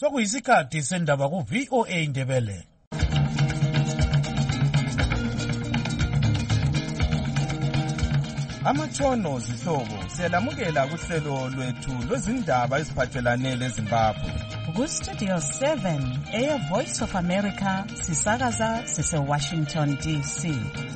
Sokuyisikhathi sendaba ku VOA Indebele. Amatshono zihlobo siyalamukela kuhlelo lwethu lwezindaba eziphathelane leZimbabwe. Ku-Studio 7 Air Voice of America sisakaza sise-Washington DC.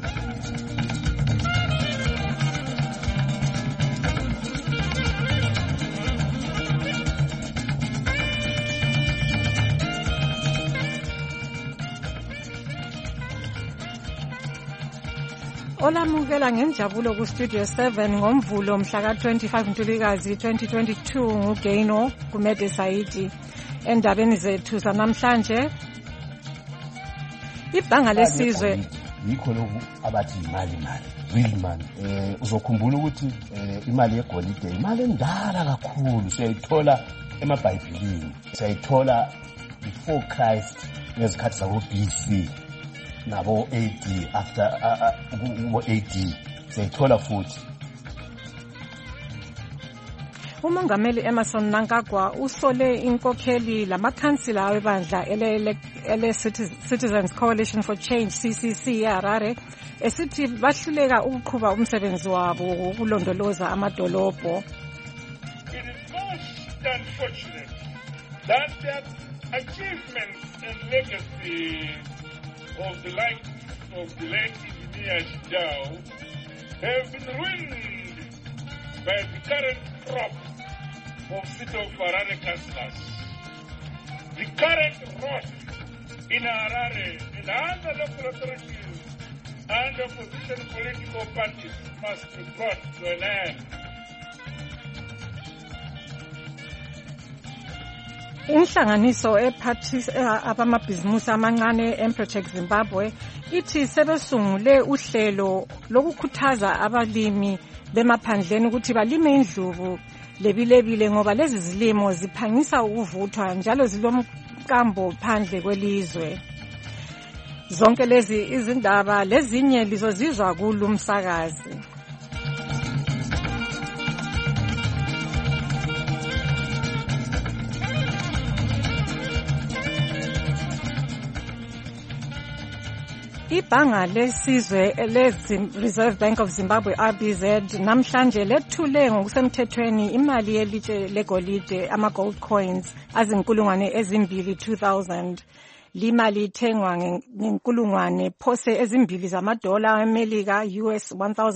Olamukela ngenjabulo ku-Studio 7 ngomvulo mhla ka-25 Ntulikazi 2022 nguGaino Kumede Saidi. Endabeni zethu zanamhlanje, ibhanga lesizwe yikho lokhu abathi imali real money. Uzokhumbula ukuthi imali yegolide imali endala kakhulu, siyayithola emabhayibhelini, siyayithola before Christ ngezikhathi zabo BC nabo AD, after AD siyayithola futhi. Umongameli Emmerson Mnangagwa usole inkokheli lamakhansila awebandla ele Citizens Coalition for Change CCC eHarare esithi bahluleka ukuqhuba umsebenzi wabo wokulondoloza amadolobho. It is most unfortunate that the achievements and legacy of the likes of the late engineer Shidao have been ruined by the current crop of City of Harare councillors. The current rot in Harare and other local authorities and opposition political parties must be brought to an end. Inhlanganiso ephathisa abamabhizimusi amancane eMproject Zimbabwe ithi sebesungule uhlelo lokukhuthaza abalimi bemaphandleni ukuthi balime indlubu lebilebile ngoba lezi zilimo ziphangisa ukuvuthwa njalo zilomkambo phandle kwelizwe. Zonke lezi izindaba lezinye lizozizwa kulumsakazi. Ibhanga lesizwe le-Reserve Bank of Zimbabwe RBZ namhlanje lethule ngokusemthethweni imali yelitshe legolide ama-gold coins azinkulungwane ezimbili 2000. Limali ithengwa ngenkulungwane phose ezimbili zamadola amelika US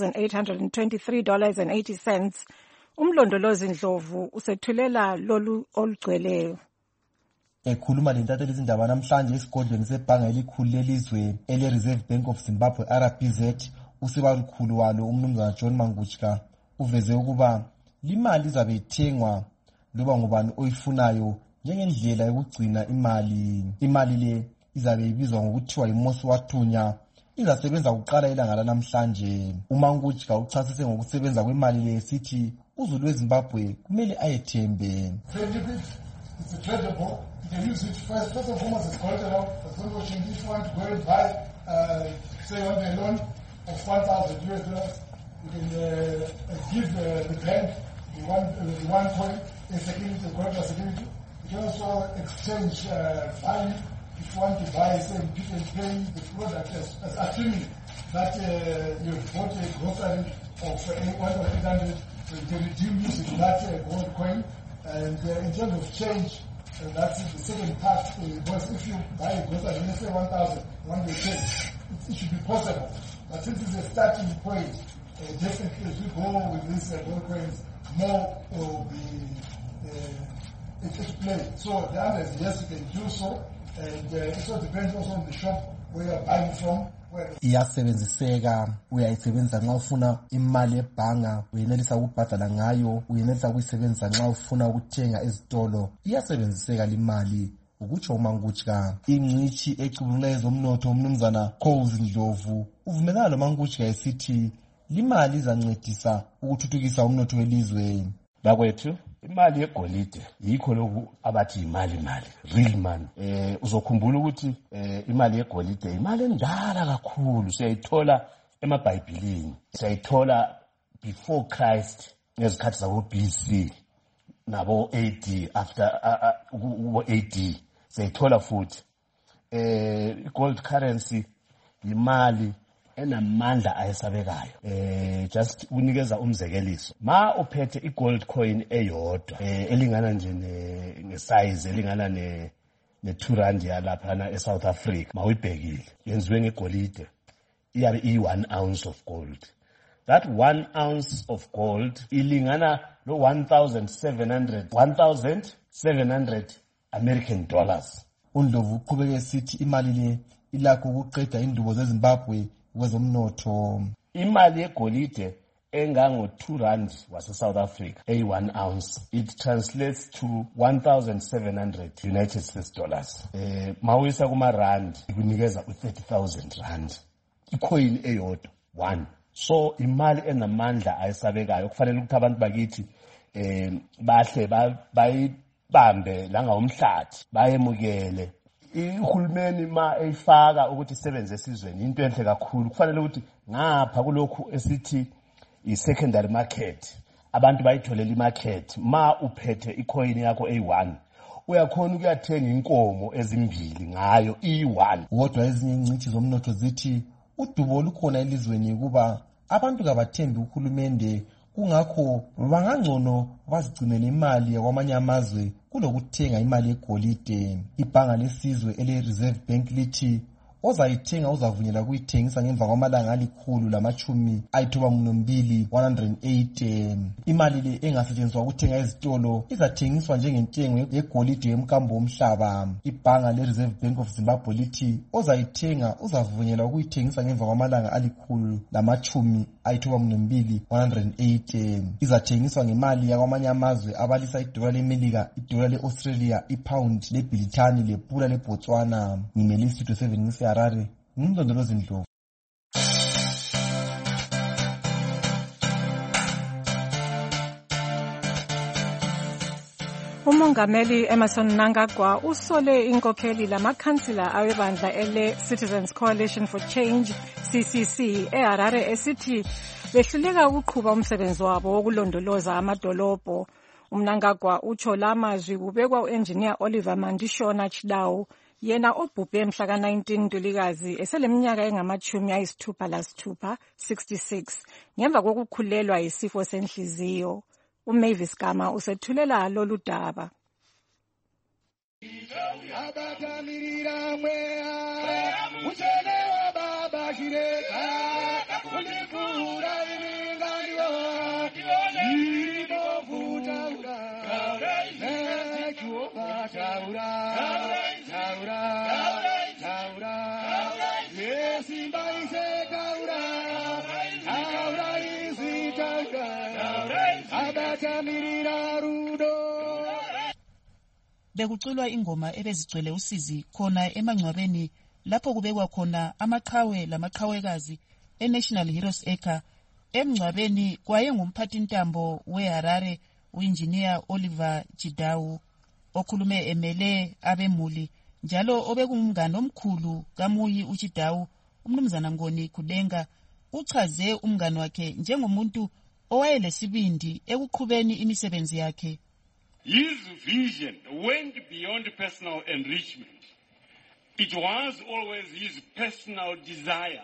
$1,823.80. Umlondolozi Ndlovu usethulela lolu olugcweleyo. Ekhuluma lentatheli izindaba namhlanje esigodlweni sebhanga elikhulu lelizwe ele-Reserve Bank of Zimbabwe RBZ, usibalukhulu walo umnumzana John Mangutshka uveze ukuba limali izabe ithengwa loba ngubani oyifunayo njengendlela yokugcina imali. Imali le izabe ibizwa ngokuthiwa yimosi wathunya, izasebenza kuqala ilanga lanamhlanje. UMangutshka uchasise ngokusebenza kwemali le sithi uzulu weZimbabwe kumele ayethembe. It's a tradable. You can use it first of all as a collateral. If you want to go and buy, say, on a loan of $1,000 US, you can give the bank the one coin as security, the collateral security. You can also exchange value if you want to buy, say, you can pay the product as assuming that you bought a grocery of $1,800, so you can redeem using that gold coin. And in terms of change, that's the second part, because if you buy a grocery, let's say 1,000, one day change, it should be possible. But since it's a starting point, definitely as we go with these gold coins, more will be explained. So the answer is yes, you can do so, and it also depends also on the shop where you're buying from. Iyasebenziseka, uyayisebenzisa nxa ufuna imali ebhanga, uyenelisa ukubhadala ngayo, uyenelisa ukuyisebenzisa nxa ufuna ukuthenga ezitolo. Iyasebenziseka limali, ukutsho uMangutshka. Ingcitshi ecubungula ezomnotho umnumzana Khozi Ndlovu uvumelana loMangutshka esithi limali izancedisa ukuthuthukisa umnotho welizwe. Bakwethu, imali yegolide yikho lokhu abathi imali real money. Uzokhumbula ukuthi imali yegolide imali endala kakhulu, siyayithola emabhayibhelini, siyayithola before Christ ngezikhathi zabo BC nabo AD after AD seyithola futhi gold currency imali enamandla ayesabekayo. Just unikeza umzekeliso, ma uphethe igold coin eyodwa elingana nje ngesize elingana ne 2 rand yalaphana eSouth Africa, mawuyibhekile yenziwe ngegolide, iyabe i1 ounce of gold. That 1 ounce of gold ilingana no 1,700 American dollars. uNdlovu uqhubeke esithi imali le ilakho ukuqeda indubo zeZimbabwe kwezomnotho. Imali yegolide engango 2 rand wase-South Africa, a1 ounce, it translates to 1,700 United States dollars. Mawisa kuma rand, ikunikeza u30,000 rand. Icoin eyodwa, 1. So imali enamandla ayesabekayo kufanele ukuthi abantu bakithi bahle bayibambe langa umhlathi bayemukele. Uhulumeni ma eyifaka ukuthi isebenze esizweni into enhle kakhulu. Kufanele ukuthi ngapha kulokhu esithi i-secondary market abantu bayitholela imarket. Ma uphethe icoin yakho a1 uyakhona ukuyathenga inkomo ezimbili ngayo i1. Kodwa ezinye ingcithi zomnotho zithi udubo olukhona elizweni kuba abantu kabathembi uhulumende, kungakho bangangcono bazigcinele imali yakwamanye amazwe kulokuthenga imali yegolide. Ibhanga lesizwe ele-Reserve Bank lithi ozayithenga uzavunyelwa kuyithengisa ngemva kwamalanga ali-192. Imali le engasetshenziswa ukuthenga ezitolo izathengiswa njengentengo yegolide yemkambo womhlaba. Ibhanga le-Reserve Bank of Zimbabwe lithi ozayithenga uzavunyelwa ukuyithengisa ngemva kwamalanga ali-192. Izathengiswa ngemali yakwamanye amazwe abalisa idola leMelika, idola le-Australia, ipound lebhilithani, lepula leBotswana. Ngimele istudio 7 Harare, ngumlondolozi Ndlovu. Umongameli Emmerson Mnangagwa usole inkokheli lamakhansila awebandla ele Citizens Coalition for Change CCC eHarare esithi behluleka ukuqhuba umsebenzi wabo wokulondoloza amadolobho. Mnangagwa utsho la mazwi kubekwa uengineer Oliver Mandishona Chidau, yena obhubhe mhla ka-19 Ntulikazi eseleminyaka engama-66, 66, ngemva kokukhulelwa isifo senhliziyo. uMavis Gama usethulela lolu daba. Bekuculwa ingoma ebezigcwele usizi khona emangcwabeni lapho kubekwa khona amaqhawe lamaqhawekazi eNational Heroes Acre. Emngcwabeni kwayengumphathintambo weHarare uengineer Oliver Chidau okhulume emele abemuli njalo obekungumngane omkhulu kaMuyi uChidau. Umnumzana Ngoni Kudenga uchaze umngane wakhe njengomuntu owayelesibindi ekuqhubeni imisebenzi yakhe. His vision went beyond personal enrichment. It was always his personal desire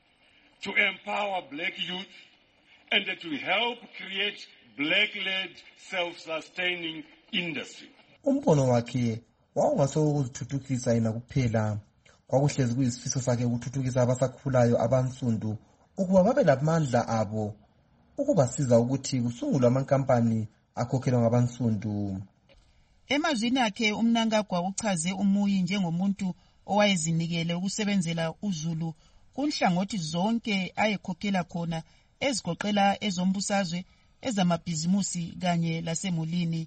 to empower black youth and to help create black-led self-sustaining industry. Umbono wakhe wawungaso ukuzithuthukisa yena kuphela, kwakuhlezi kuyisifiso sakhe ukuthuthukisa abasakhulayo abansundu ukuba babe lamandla abo ukubasiza ukuthi kusungulwe amankampani akhokhelwa ngabansundu. Emazwini akhe uMnangagwa uchaze uMuyi njengomuntu owayezinikele ukusebenzela uZulu kunhlangothi zonke ayekhokhela khona ezigoqela ezombusazwe, ezamabhizimusi kanye lasemulini.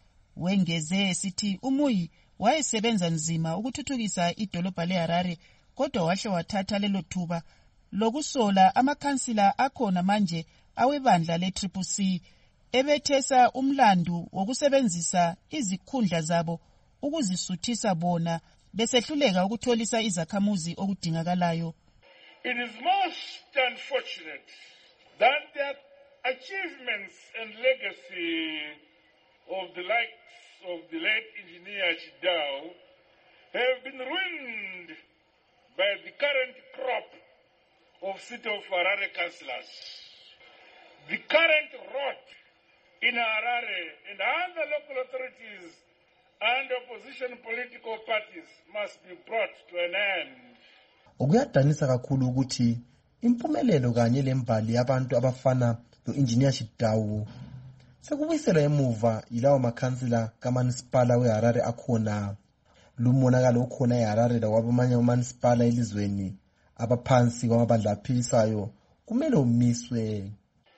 Wengeze sithi uMuyi wayesebenza nzima ukuthuthukisa idolobha leHarare, kodwa wahle wathatha lelo thuba lokusola amakhansila akhona manje awebandla le-CCC ebethesa umlandu wokusebenzisa izikhundla zabo ukuzisuthisa bona besehluleka ukutholisa izakhamuzi okudingakalayo. It is most unfortunate that their achievements and legacy of the likes of the late engineer Chidao have been ruined by the current crop of City of Harare councillors. The current rot in Harare and other local authorities and opposition political parties must be brought to an end. Okuyadanisa kakhulu ukuthi impumelelo kanye lembali yabantu abafana lo-engineer Chidao sekubuyisela emuva yilawo makhansila kamasipala weHarare akhona. Lumonakalo okhona eHarare lakwabamanye amansipala elizweni abaphansi kwamabandla aphilisayo kumele umiswe.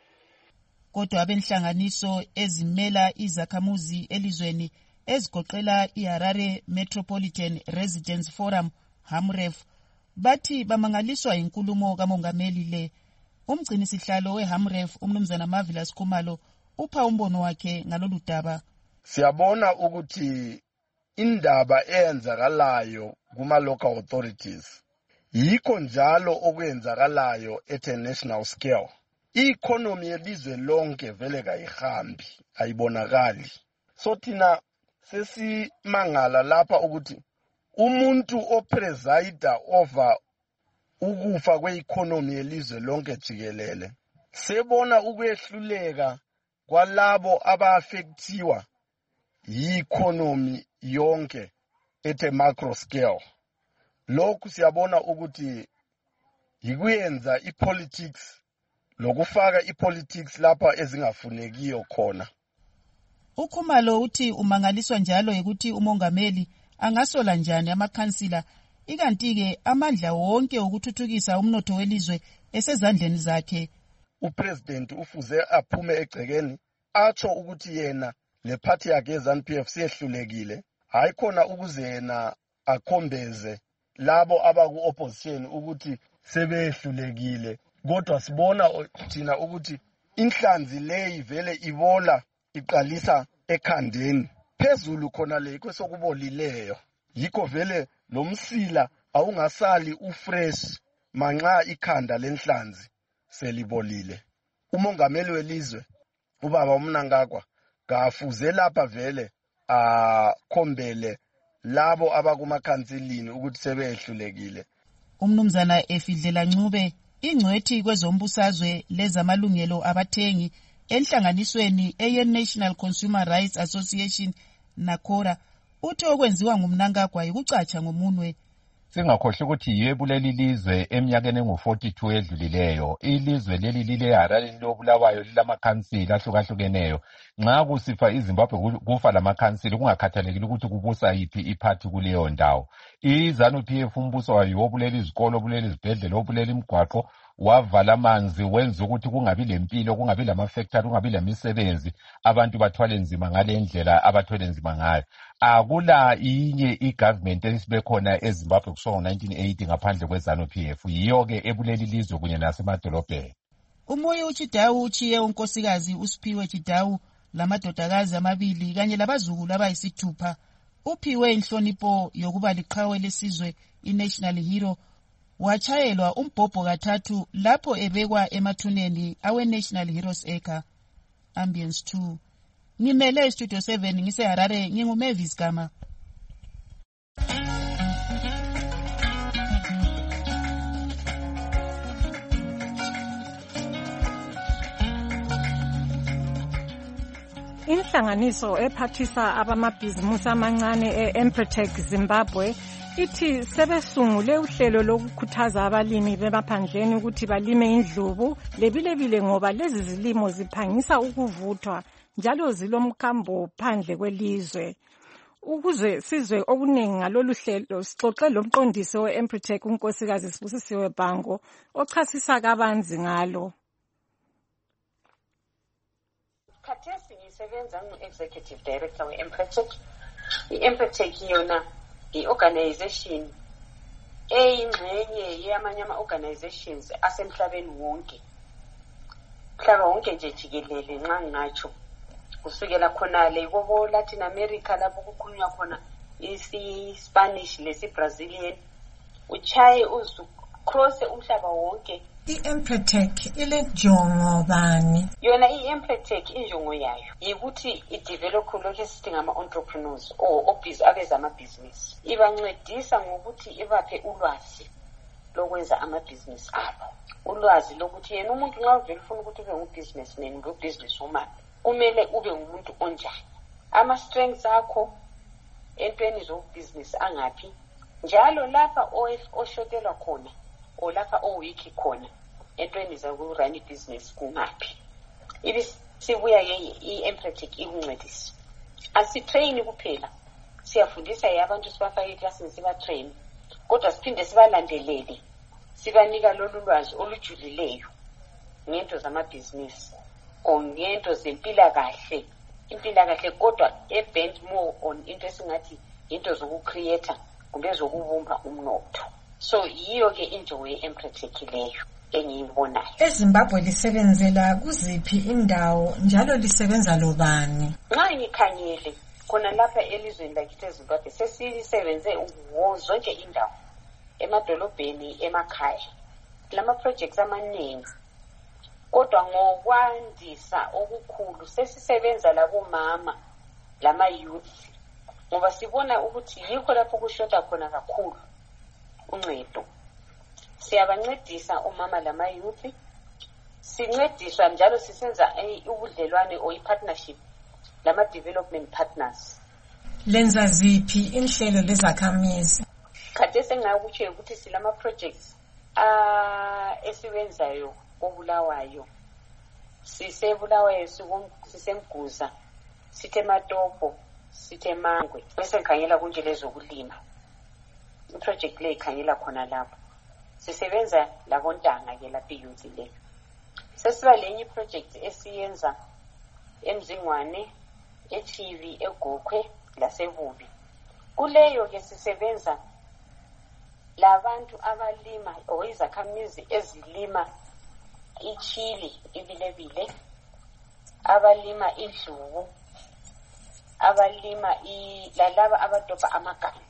Kodwa abenhlanganiso ezimela izakhamuzi elizweni ezigoqela iHarare Metropolitan Residents Forum HAMREF bathi bamangaliswa inkulumo kamongameli le. Umgcinisihlalo weHAMREF umnumzana Marvelous Khumalo upha umbono wakhe ngalolu daba. Siyabona ukuthi indaba eyenzakalayo kuma local authorities yikho njalo okwenzakalayo at a national scale. I-economy yelizwe lonke vele kayihambi, ayibonakali. So thina sesimangala lapha ukuthi umuntu opresida over ukufa kwe-economy yelizwe lonke jikelele sebona ukwehluleka kwalabo aba-affectiwa yi-economy yonke at a macro scale. Lokhu siyabona ukuthi yikuyenza i-politics lokufaka i-politics lapha ezingafunekiyo khona. Ukhumalo uthi umangaliswa njalo ukuthi umongameli angasola njani amakhansila ikanti-ke amandla wonke ukuthuthukisa umnotho welizwe esezandleni zakhe. Upresident ufuze aphume egcekeni atsho ukuthi yena le party yakhe ZANU-PF siyehlulekile, hayi khona ukuze yena akhombeze labo abaku-opposition ukuthi sebehlulekile. Kodwa sibona thina ukuthi inhlanzi leyi vele ibola iqalisa ekhandeni phezulu khona le kwesokubolileyo. Yikho vele lo msila awungasali ufresh manxa ikhanda lenhlanzi selibolile. Umongameli welizwe ubaba uMnangagwa kafuze lapha vele akhombele labo abakumakhansilini ukuthi sebehlulekile. Umnumzana Efidlela Ncube ingcwethi kwezombusazwe lezamalungelo abathengi enhlanganisweni ye-National Consumer Rights Association NACORA uthi okwenziwa nguMnangagwa ikucatsha ngomunwe. Singakhohle ukuthi yebo leli lizwe eminyakeni engu-42 edlulileyo ilizwe leli lileHarare lobulawayo lilamakhansila ahlukahlukeneyo. Nxa kusifa iZimbabwe kufa lamakhansila kungakhathalekile ukuthi kubusa yiphi iphathi kuleyo ndawo. iZANU-PF umbuso wayo wobulela izikolo, obulela izibhedlela, obulela imigwaqo, wavala amanzi, wenza ukuthi kungabi lempilo, kungabi lamafactory, kungabi lemisebenzi, abantu bathwale nzima ngale ndlela abathwele nzima ngayo. Akula inye igovernment esibe khona eZimbabwe kusukela ngo-1980 ngaphandle kweZANU-PF, yiyo-ke ebuleli lizwe kunye nasemadolobheni. Umoya uChidao uchiye unkosikazi uSiphiwe Chidao lamadodakazi amabili kanye labazukulu abayisithupha. Uphiwe inhlonipho yokuba liqhawe lesizwe i-National Hero, wachayelwa umbhobho kathathu lapho ebekwa emathuneni awe-National Heroes Acre. Ambience 2. Ngimele Studio 7 ngiseHarare nginguMavis Gama. Inhlanganiso ephathisa abamabhizimusi amancane e-Empretec Zimbabwe ithi sebesungule uhlelo lokukhuthaza abalimi bemaphandleni ukuthi balime indlubu lebilebile ngoba lezi zilimo ziphangisa ukuvuthwa njalo zilomkhambo phandle kwelizwe. Ukuze sizwe okuningi ngalolu hlelo sixoxe lomqondisi we-Empretec unkosikazi Sibusisiwe Bhango ochasisa kabanzi ngalo. Khathesi ngisebenza ngu-Executive Director we-Empretec. I-Empretec yona i-organization eyingxenye yamanye ama-organizations asemhlabeni wonke. Mhlaba wonke nje jikelele nxa ngatsho. Kusukela khona le kobo Latin America lapho kukhulunywa khona isi-Spanish lesi-Brazilian. Uchaye cross umhlaba wonke I-Empretec ilenjongo bani? Yona i-Empretec injongo yayo yikuthi idevelop lokho esithi ngama-entrepreneurs or abezamabhizinisi. Ibancedisa ngokuthi ibaphe ulwazi lokwenza amabhizinisi abo. Ulwazi lokuthi yena umuntu nxa uvela ufuna ukuthi ube ngubusinessman, ngubusiness woman, kumele ube ngumuntu onjani. Ama-strengths akho entweni zokubhizinisi angaphi. Njalo lapha oshotelwa khona o lapha owiki khona entweni zokurun ibhizinisi kumaphi. Sibuya i-Empretec ikuncedisa. Asitrain kuphela. Siyafundisa abantu sibafake eklasini sibatrain. Kodwa siphinde sibalandelele. Sibanika lolu lwazi olujulileyo ngento zamabhizinisi o ngento zempilakahle. Impilakahle kodwa bend more on into esingathi into zokucreate kumbe zokubumba umnotho. So yiyo ke injongo ye-Empretec leyo engiyibonayo. EZimbabwe lisebenzela kuziphi indawo njalo lisebenza lobani? Nxa ngikhangele khona lapha elizweni lakithi eZimbabwe sesisebenze zonke indawo, emadolobheni, emakhaya. Lama projects amaningi. Kodwa ngokwandisa okukhulu sesisebenza labomama, lama youth. Ngoba sibona ukuthi yikho lapho kushota khona kakhulu uncedo. Siyabancedisa umama lama youth. Sincediswa njalo sisenza ubudlelwane or i-partnership lama development partners. Lenza ziphi inhlelo lezakhamizi? Kade sengakutsho ukuthi silama projects esiwenzayo koBulawayo. Sisebulawayo sisemguza, sithe Matopo, sithe Mangwe. Bese khangela kunje lezokulima. I-project le ikhangela khona lapho. Sisebenza labontanga ke lapha youth le. Sesiba lenye project esiyenza eMzingwane, eChivi, eGokwe, laseBubi. Kuleyo ke sisebenza labantu abalima or izakhamizi ezilima ichili, ibilebile, abalima indlubu, abalima lalaba abadobha amaganu.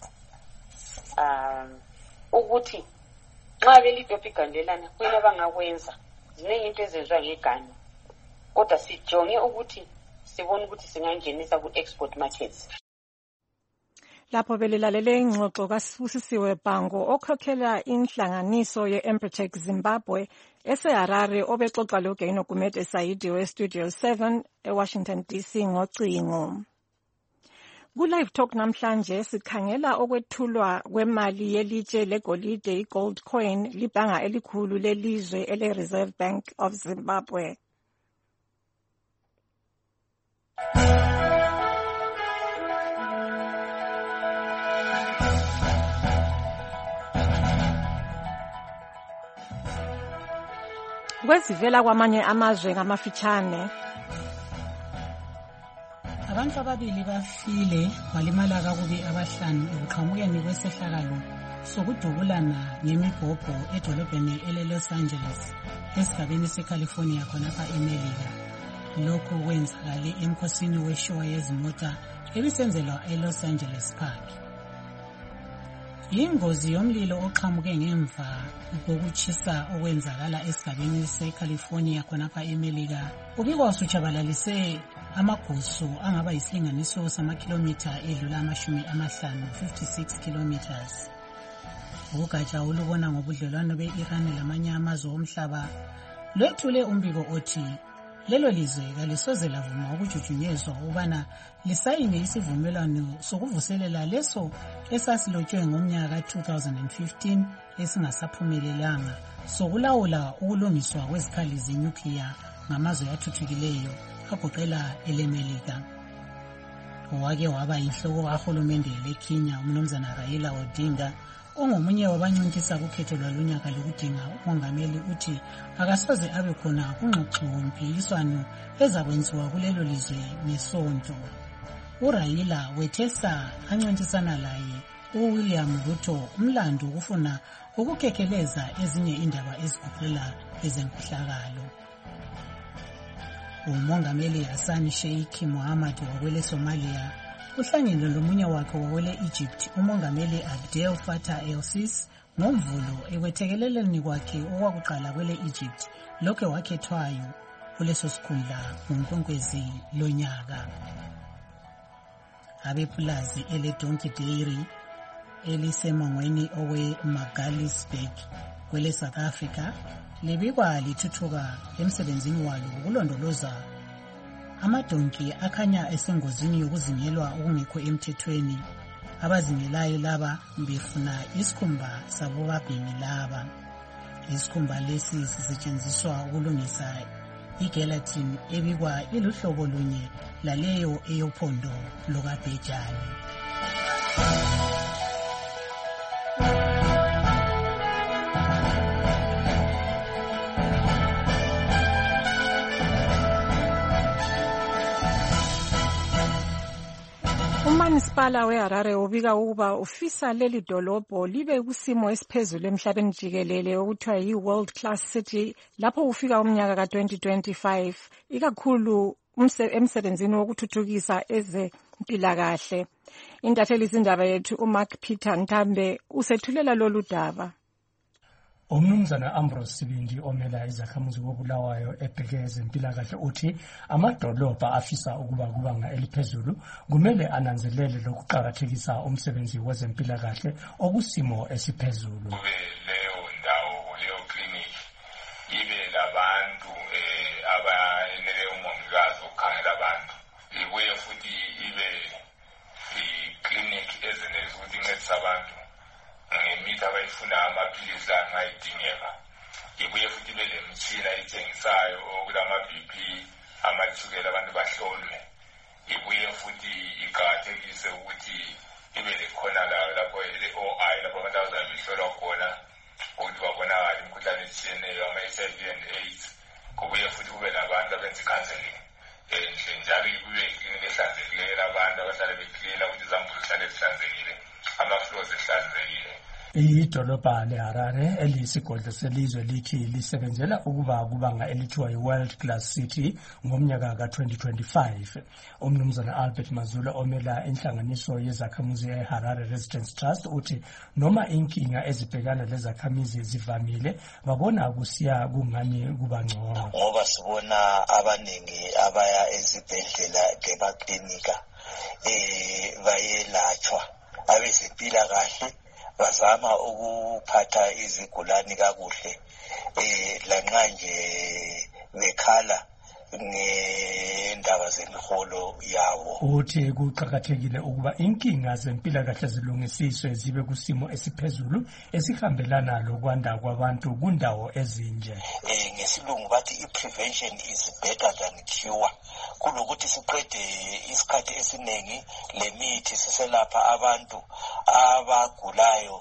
Ukuthi nxa belidobha igandelana kuyina bangakwenza. Ziningi into ezenziwa ngeganu. Kodwa sijonge ukuthi sibone ukuthi singangenisa ku-export markets. Lapho belilalele ingxoxo kaSibusisiwe Bhango okhokhela inhlanganiso ye-Empretec Zimbabwe eseHarare obexoxa loGaino Gumede Saidi we-Studio 7 eWashington DC ngocingo. Ku-Live Talk namhlanje sikhangela okwethulwa kwemali yelitshe legolide i-gold coin libhanga elikhulu lelizwe ele-Reserve Bank of Zimbabwe. Kwezivela kwamanye amazwe ngamafitshane. Abantu ababili bafile walimala kakubi abahlanu ekuqhamukeni kwesehlakalo sokudubulana ngemibhobho edolobheni ele-Los Angeles esigabeni seCalifornia khonapha eMelika. Lokhu kwenzakale emkhosini weshow yezimota ebisenzelwa eLos Angeles Park. Ingozi yomlilo oqhamuke ngemva kokutshisa okwenzakala esigabeni seCalifornia khonapha eMelika ubikwa usutshabalalise amagusu angaba yisilinganiso samakhilomitha edlula 56 kilometers. Ugatsha olubona ngobudlelwano be-Iran lamanye amazwe omhlaba lwethule umbiko othi lelo lizwe kalisoze lavuma ukujujunyezwa ukubana lisayine isivumelwano sokuvuselela leso esasilotshwe ngomnyaka 2015 esingasaphumelelanga sokulawula ukulungiswa kwezikhali zenyukliya ngamazwe athuthukileyo agoqela eleMelika. Owake waba yinhloko kahulumende leKenya umnumzana Raila Odinga ongomunye wabancuntisa kukhetho lwalunyaka lokudinga umongameli uthi akasoze abe khona kungxoxo mpikiswano ezakwenziwa kulelo lizwe nesonto. URaila wethesa ancontisana laye uWilliam Ruto umlando ukufuna ukukhekeleza ezinye indaba ezigoqela ezenkuhlakalo. Umongameli Hassan Sheikh Mohamud wakwele Somalia uhlangene lomunye wakhe wakwele Egypt umongameli Abdel Fattah el-Sisi ngoMvulo ekwethekeleleni kwakhe okwakuqala kwele Egypt lokho wakhethwayo kuleso sikhundla ngoNkwenkwezi lonyaka. Abepulazi ele-Donkey Dairy elisemangweni owe-Magaliesburg kwele South Africa libikwa lithuthuka emsebenzini walo wokulondoloza amadonki akhanya esengozini yokuzingelwa okungekho emthethweni. Abazingelayo laba befuna isikhumba sabobabhemi laba. Isikhumba lesi sisetshenziswa ukulungisa igelatin ebikwa iluhlobo lunye laleyo eyophondo lukabhejane. uManisipala weHarare ubika ukuba ufisa leli dolobho libe kusimo esiphezulu emhlabeni jikelele okuthiwa yi-World Class City lapho ufika umnyaka ka-2025 ikakhulu emsebenzini wokuthuthukisa ezempilakahle. Intatheli zindaba yethu uMark Peter Ntambe usethulela lolu daba. Umnumzana Ambrose Sibindi omela izakhamuzi koBulawayo ebheke ezempilakahle uthi amadolobha afisa ukuba kubanga eliphezulu kumele ananzelele lokuqhakathekisa umsebenzi wezempilakahle okusimo esiphezulu. Kube leyo ndawo leyo clinic ibe labantu abayenele umongikazi ukukhangela abantu. Ibuye futhi ibe i-clinic ezenelisa ukuthi incedise abantu ngemithi abayifuna amaphilisi angayidingeka. Ibuye futhi ibe lemitshina ethengisayo okulama-BP amashukela abantu bahlolwe. Ibuye futhi iqakathekise ukuthi ibe lekhona lapho le-OI lapho abantu abazabe behlolwa khona ukuthi babonakale imikhuhlane etshiyeneyo ama-HIV and AIDS. Kubuye futhi kube labantu abenza i-counseling njalo kube iklinika ehlanzekileyo abantu abahlale beklina ukuthi izambuzi zihlale zihlanzekile, ama-floors ehlanzekile. Idolobha leHarare eliyisigodlo selizwe lithi lisebenzela ukuba kubanga elithiwa yi-World Class City ngomnyaka ka-2025. Umnumzana Albert Mazula omela inhlanganiso yezakhamuzi eHarare Residents Trust uthi noma inkinga ezibhekana lezakhamizi zivamile babona kusiya kungani kuba ngcono. Ngoba sibona abaningi abaya ezibhedlela lemaklinika bayelatshwa abezempilakahle bazama ukuphatha izigulani kakuhle lanxa nje bekhala ngendaba zemiholo yawo. Uthi kuqhakathekile ukuba inkinga zempilakahle zilungisiswe zibe kusimo esiphezulu esihambelana lokwanda kwabantu kundawo ezinje. Ngesilungu bathi i-prevention is better than cure. Kulokuthi siqede isikhathi esiningi lemithi siselapha abantu abagulayo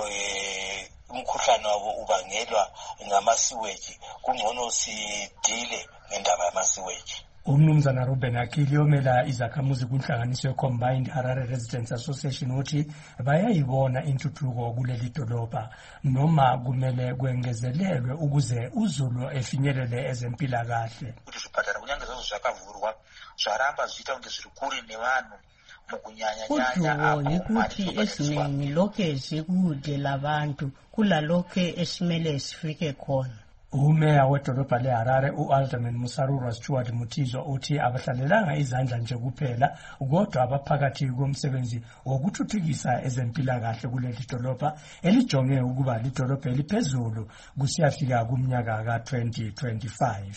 umkhuhlane wabo ubangelwa ngamasiweji. Kungcono sidile ngendaba yamasiweji. Umnumzana Ruben Akili omela izakhamuzi kunhlanganiso ye-Combined Harare Residents Association uthi bayayibona intuthuko kuleli dolobha noma kumele kwengezelelwe ukuze uZulu efinyelele ezempilakahle. Kuti zvipatara kunyange zvazvo zvakavhurwa zvaramba zviita kunge zviri kure nevanhu Udumo yikuthi esiningi lokhe zikude labantu kulalokhe esimele sifike khona. Umeya wedolobha leHarare u-Alderman Musarura Stewart Mutizwa uthi abahlalelanga izandla nje kuphela kodwa abaphakathi komsebenzi wokuthuthukisa ezempilakahle kuleli dolobha elijonge ukuba lidolobha eliphezulu kusiyafika kumnyaka ka-2025.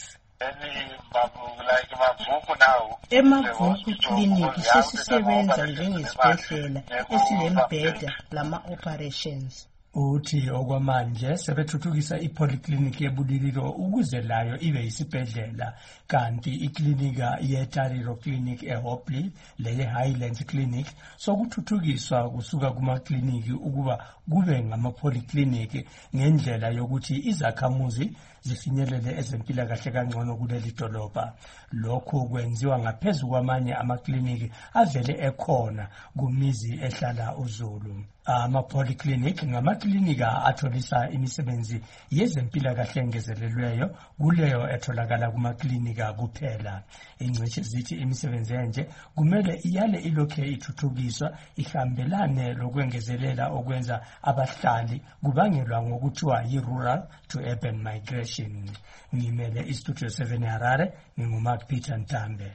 Emavuku kliniki sesisebenza njengesibhedlela esilembheda lama-operations. Uthi okwamanje sebethuthukisa ipolyclinic yebulililo ukuze layo ibe yisibhedlela kanti iklinika yeTariro Clinic eHopley leye Highlands Clinic sokuthuthukiswa kusuka kumakliniki ukuba kube ngamapolyclinic ngendlela yokuthi izakhamuzi zifinyelele ezempilakahle kangcono kuleli dolobha. Lokhu kwenziwa ngaphezulu kwamanye amakliniki avele ekhona kumizi ehlala uZulu. Ama-polyclinic ngamaklinika atholisa imisebenzi yezempilakahle engezelelweyo kuleyo etholakala kumaklinika kuphela. Ingcwethi zithi imisebenzi enje kumele iyale ilokhe ithuthukiswa ihambelane lokwengezelela okwenza abahlali kubangelwa ngokuthiwa yi-rural to urban migration. Ngimele istudio 7 Harare, nginguMark Peter Ntambe.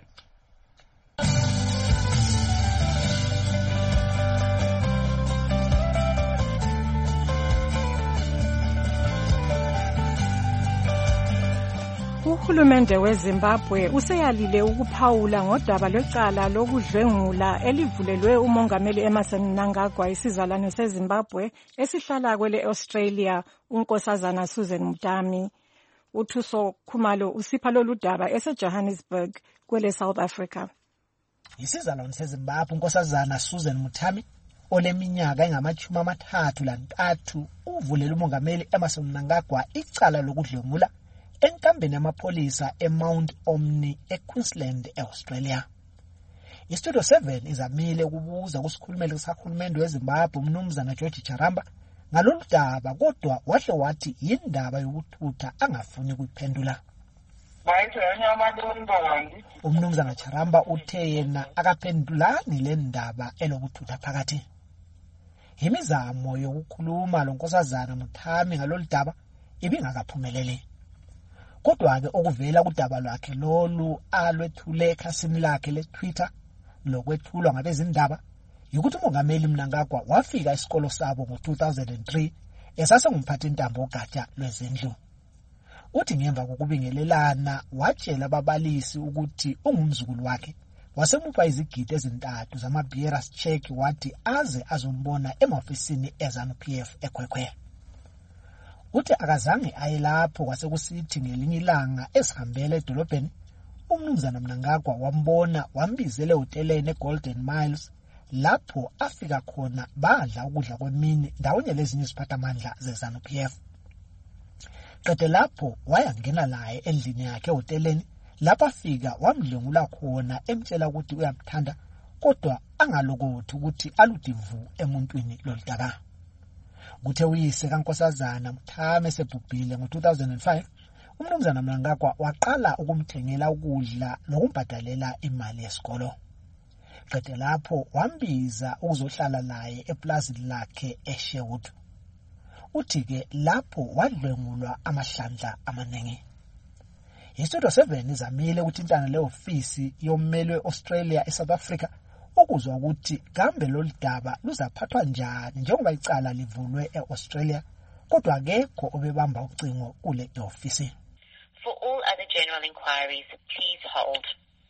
Uhulumende weZimbabwe useyalile ukuphawula ngodaba lwecala lokudlwengula elivulelwe umongameli Emmerson Mnangagwa isizalwane seZimbabwe esihlala kwele Australia unkosazana Susan Mutami. Uthuso Khumalo usipha lolu daba eseJohannesburg kwele South Africa. Isizalwane seZimbabwe unkosazana Susan Mutami oleminyaka engama-33 uvulela umongameli Emmerson Mnangagwa icala lokudlwengula enkambeni yamapholisa eMount Omni eQueensland eAustralia. Istudio 7 izamile ukubuza kusikhulumeli sakahulumende weZimbabwe umnumzana George Charamba ngalolu daba, kodwa wahle wathi yindaba yokuthutha angafuni kuyiphendula. Umnumzana Charamba uthe yena akaphendulani le ndaba elokuthutha phakathi. Imizamo yokukhuluma lonkosazana Mutami ngalolu daba ibingakaphumeleli. Kodwa-ke okuvela kudaba lwakhe lolu alwethule ekhasini lakhe le-Twitter lokwethulwa ngabezindaba yikuthi umongameli Mnangagwa wafika isikolo sabo ngo-2003 esasengumphathintambo wogatsha lwezindlu. Uthi ngemva kokubingelelana watshela ababalisi ukuthi ungumzukulu wakhe wasemupha izigidi ezintathu zama-bearers check wathi aze azombona emafisini eZANU-PF eKwekwele. Uthi akazange aye lapho kwasekusithi ngelinye ilanga esihambele edolobheni umnumzana Mnangagwa wambona wambizele hoteleni eGolden Miles lapho afika khona badla ukudla kwemini ndawonye lezinye iziphathamandla zeZANU-PF. Qede lapho wayangena laye endlini yakhe hoteleni lapho afika wamdlwengula khona emtshela ukuthi uyamthanda kodwa angalokothi ukuthi aludivu emuntwini loludaba. Kuthe uyise kankosazana Mutami esebhubhile ngo-2005 umnumzana Mnangagwa waqala ukumthengela ukudla nokumbhadalela imali yesikolo. Qede lapho wambiza ukuzohlala naye eplazini lakhe eSherwood. Uthi-ke lapho wadlwengulwa amahlandla amaningi. Istudio 7 izamile ukuthintana le-ofisi yommeli we-Australia eSouth Africa ukuzwa ukuthi kambe lolu daba luzaphathwa njani njengoba icala livulwe eAustralia, kodwa akekho obebamba ucingo kule ofisi. For all other general inquiries, please hold.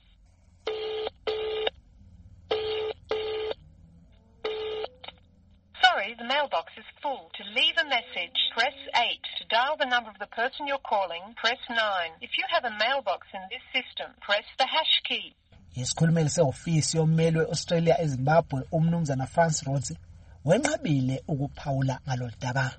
Sorry, the mailbox is full. To leave a message, press 8. To dial the number of the person you're calling, press 9. If you have a mailbox in this system, press the hash key. Isikhulumeli se-ofisi yommeli we-Australia eZimbabwe umnumzana Francis Rhodes wenqabile ukuphawula ngalolu daba.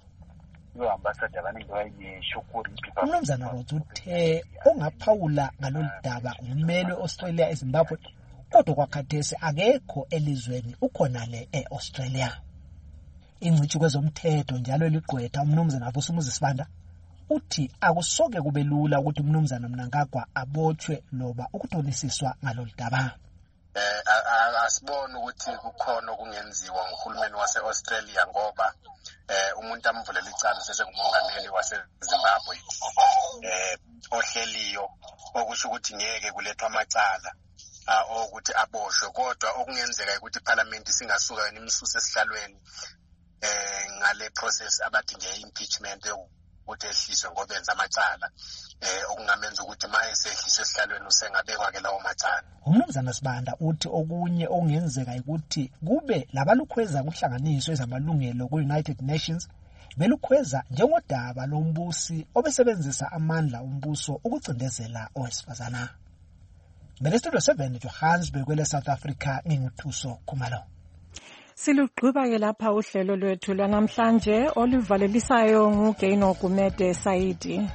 Umnumzana Rhodes uthe ongaphawula ngalolu daba ummeli we-Australia eZimbabwe kodwa kwakhathesi akekho elizweni ukhona le e-Australia. Ingcitshi kwezomthetho njalo eligqwetha umnumzana Vusumuzi Sibanda uthi akusoke kube lula ukuthi umnumzana Mnangagwa abotshwe loba ukuthonisiswa ngalolu daba. Asibone ukuthi kukhona okungenziwa nguhulumeni wase-Australia ngoba umuntu amvulela icala sesengumongameli waseZimbabwe ohleliyo okusho ukuthi ngeke kulethwa amacala ukuthi aboshwe, kodwa okungenzeka ukuthi iParliament singasuka yena imisusa esihlalweni ngale process abathi nje impeachment ukuthi ehliswe ngoba enza amacala okungamenza ukuthi maye sehliswe esihlalweni usengabekwa ke lawo macala. Umnumzana Sibanda uthi okunye okungenzeka ukuthi kube labalukhweza kuhlanganiswe ezamalungelo ku-United Nations belukhweza njengodaba lombusi obesebenzisa amandla ombuso ukucindezela owesifazana. Studio 7 Johannesburg kwele South Africa nginguthuso Khumalo. Silugqiba ke lapha uhlelo lwethu lwanamhlanje oluvalelisayo nguGaino Gumede Saidi.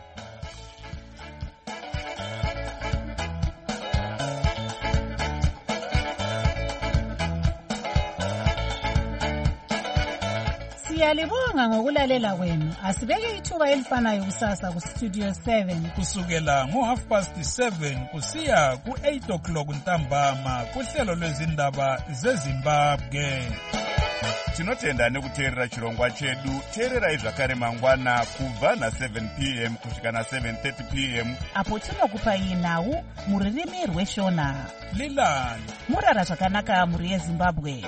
Siyalibonga ngokulalela kwenu. Asibeke ithuba elifanayo kusasa kuStudio 7 kusukela ngo7:30 kusiya ku8 ntambama kuhlelo lwezindaba zeZimbabwe. Tinotenda nekuteerera chirongwa chedu. Teererai zvakare mangwana kubva na7 p.m. kusvika na7:30 p.m. apo tinokupai nhau muririmi rweshona. Lilani murara zvakanaka muri yeZimbabwe.